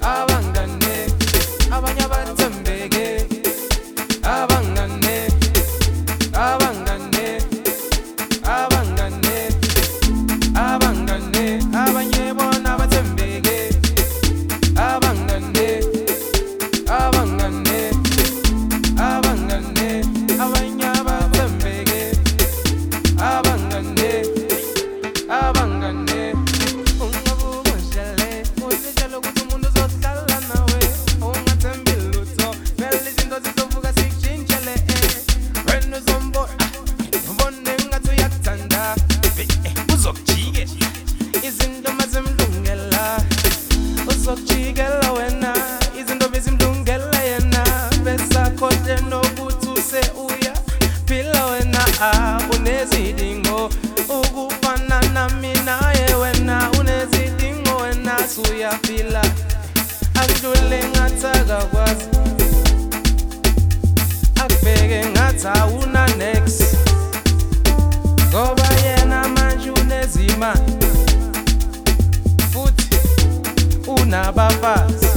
abangane abanye abathembeke abangane abangane abangane abangane abanye bona abathembeke abangane abangane abangane abanye abathembeke abangane abangane ungabubonjale uzitshela ukuthi umuntu uzohlala nawe ungathembi lutho vele izinto zizovuka sikujintshele wena uzombona ubone ngathi uyakuthanda uzokujike izinto mazimlungela uzokujikela wena izinto bezimlungela yena besakhohle nokuthi use uya phila wena unezidingo ukufana nami naye wena unezidingo wena suyafila akudlule ngathi akakwazi akubheke ngathi awuna next ngoba yena manje unezimali futhi unabafazi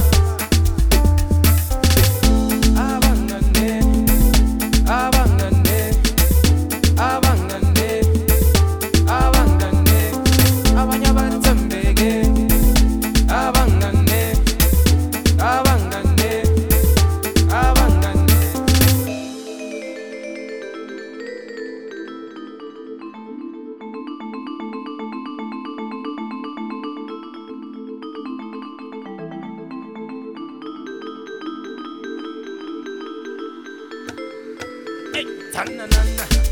abangane abangane abangane abangane abanye abathembeke abangane abangane abangane hey tanana